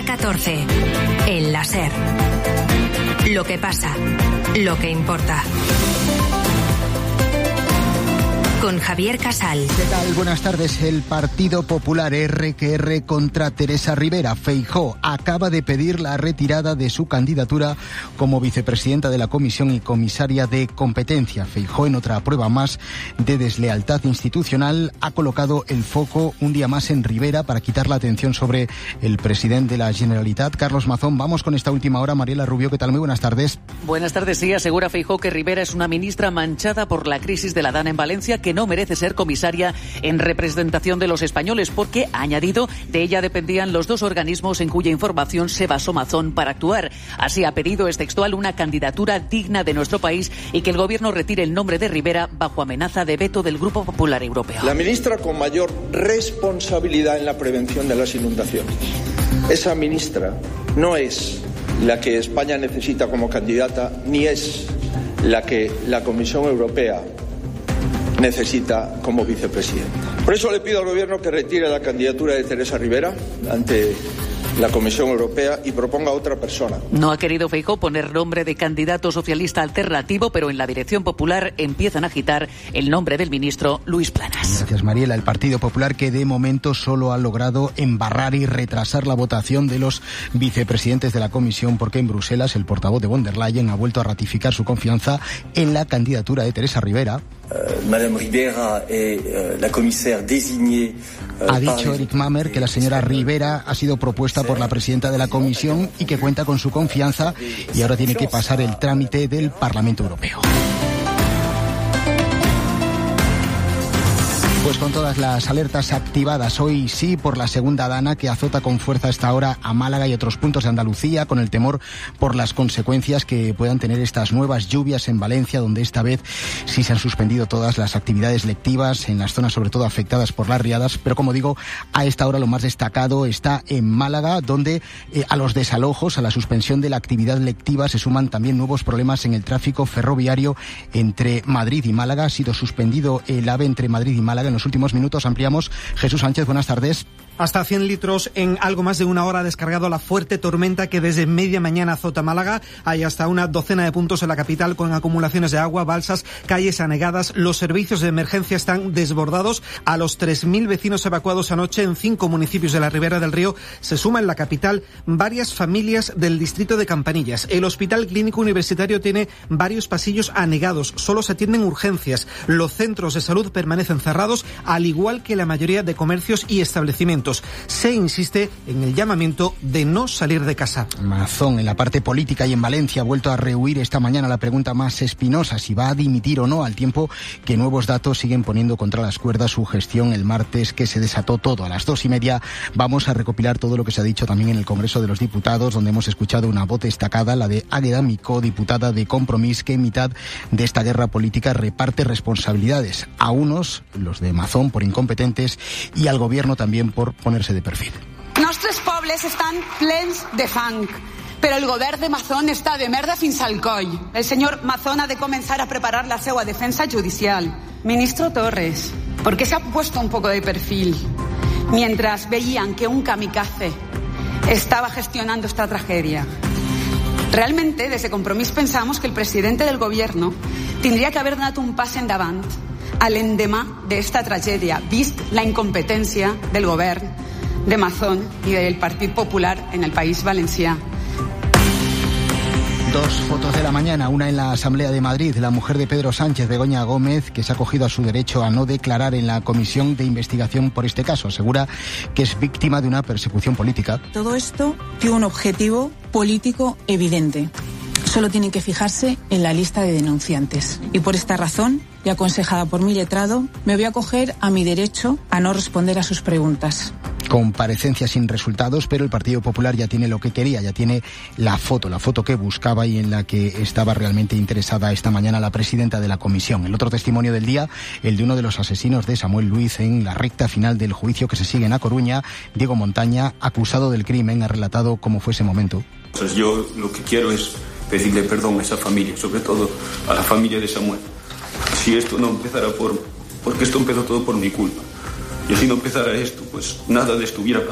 día 14. El la SER. Lo que pasa, lo que importa. Con Javier Casal. ¿Qué tal? Buenas tardes. El Partido Popular R contra Teresa Rivera. Feijóo acaba de pedir la retirada de su candidatura como vicepresidenta de la Comisión y comisaria de Competencia. Feijóo, en otra prueba más de deslealtad institucional, ha colocado el foco un día más en Rivera para quitar la atención sobre el presidente de la Generalitat, Carlos Mazón. Vamos con esta última hora. Mariela Rubio, ¿qué tal? Muy buenas tardes. Buenas tardes. Sí, asegura Feijóo que Rivera es una ministra manchada por la crisis de la Dana en Valencia, que no merece ser comisaria en representación de los españoles, porque, ha añadido, de ella dependían los dos organismos en cuya información se basó Mazón para actuar. Así ha pedido, es textual, una candidatura digna de nuestro país y que el gobierno retire el nombre de Rivera bajo amenaza de veto del Grupo Popular Europeo. La ministra con mayor responsabilidad en la prevención de las inundaciones. Esa ministra no es la que España necesita como candidata, ni es la que la Comisión Europea necesita como vicepresidenta. Por eso le pido al Gobierno que retire la candidatura de Teresa Rivera ante la Comisión Europea y proponga a otra persona. No ha querido Feijóo poner nombre de candidato socialista alternativo, pero en la Dirección Popular empiezan a agitar el nombre del ministro Luis Planas. Gracias, Mariela. El Partido Popular, que de momento solo ha logrado embarrar y retrasar la votación de los vicepresidentes de la Comisión, porque en Bruselas el portavoz de von der Leyen ha vuelto a ratificar su confianza en la candidatura de Teresa Rivera. Madame Rivera la commissaire désignée. Ha dicho Eric Mamer que la señora Rivera ha sido propuesta por la presidenta de la Comisión y que cuenta con su confianza y ahora tiene que pasar el trámite del Parlamento Europeo. Pues con todas las alertas activadas hoy sí por la segunda dana que azota con fuerza a esta hora a Málaga y otros puntos de Andalucía, con el temor por las consecuencias que puedan tener estas nuevas lluvias en Valencia, donde esta vez sí se han suspendido todas las actividades lectivas en las zonas sobre todo afectadas por las riadas. Pero como digo, a esta hora lo más destacado está en Málaga, donde a los desalojos, a la suspensión de la actividad lectiva se suman también nuevos problemas en el tráfico ferroviario entre Madrid y Málaga. Ha sido suspendido el AVE entre Madrid y Málaga. En los últimos minutos ampliamos. Jesús Sánchez, buenas tardes. Hasta 100 litros en algo más de una hora ha descargado la fuerte tormenta que desde media mañana azota Málaga. Hay hasta una docena de puntos en la capital con acumulaciones de agua, balsas, calles anegadas. Los servicios de emergencia están desbordados. A los 3.000 vecinos evacuados anoche en 5 municipios de la Ribera del Río se suma en la capital varias familias del distrito de Campanillas. El Hospital Clínico Universitario tiene varios pasillos anegados. Solo se atienden urgencias. Los centros de salud permanecen cerrados, al igual que la mayoría de comercios y establecimientos. Se insiste en el llamamiento de no salir de casa. Mazón, en la parte política y en Valencia, ha vuelto a rehuir esta mañana la pregunta más espinosa, si va a dimitir o no, al tiempo que nuevos datos siguen poniendo contra las cuerdas su gestión el martes, que se desató todo. A las 2:30 vamos a recopilar todo lo que se ha dicho también en el Congreso de los Diputados, donde hemos escuchado una voz destacada, la de Águeda Micó, diputada de Compromís, que en mitad de esta guerra política reparte responsabilidades a unos, los de Mazón, por incompetentes, y al gobierno también por ponerse de perfil. Nostres pobles estan plens de fang, però el govern de Mazón està de merda fins al coll. El senyor Mazón ha de comenzar a preparar la seva defensa judicial. Ministro Torres, ¿por qué se ha puesto un poco de perfil mientras veían que un kamikaze estaba gestionando esta tragedia? Realmente, desde Compromís pensamos que el presidente del gobierno tendría que haber dado un pas endavant a l'endemà d'esta tragèdia, vist la incompetència del govern de Mazón y del Partido Popular en el país valencià. Dos fotos de la mañana, una en la Asamblea de Madrid, la mujer de Pedro Sánchez, Begoña Gómez, que se ha acogido a su derecho a no declarar en la comisión de investigación por este caso. Asegura que es víctima de una persecución política. Todo esto tiene un objetivo político evidente. Solo tienen que fijarse en la lista de denunciantes. Y por esta razón, y aconsejada por mi letrado, me voy a acoger a mi derecho a no responder a sus preguntas. Comparecencia sin resultados, pero el Partido Popular ya tiene lo que quería, ya tiene la foto que buscaba y en la que estaba realmente interesada esta mañana la presidenta de la comisión. El otro testimonio del día, el de uno de los asesinos de Samuel Luiz en la recta final del juicio que se sigue en A Coruña. Diego Montaña, acusado del crimen, ha relatado cómo fue ese momento. Pues yo lo que quiero es pedirle perdón a esa familia, sobre todo a la familia de Samuel. Si esto no empezara porque esto empezó todo por mi culpa. Y si no empezara esto, pues nada de esto hubiera pasado.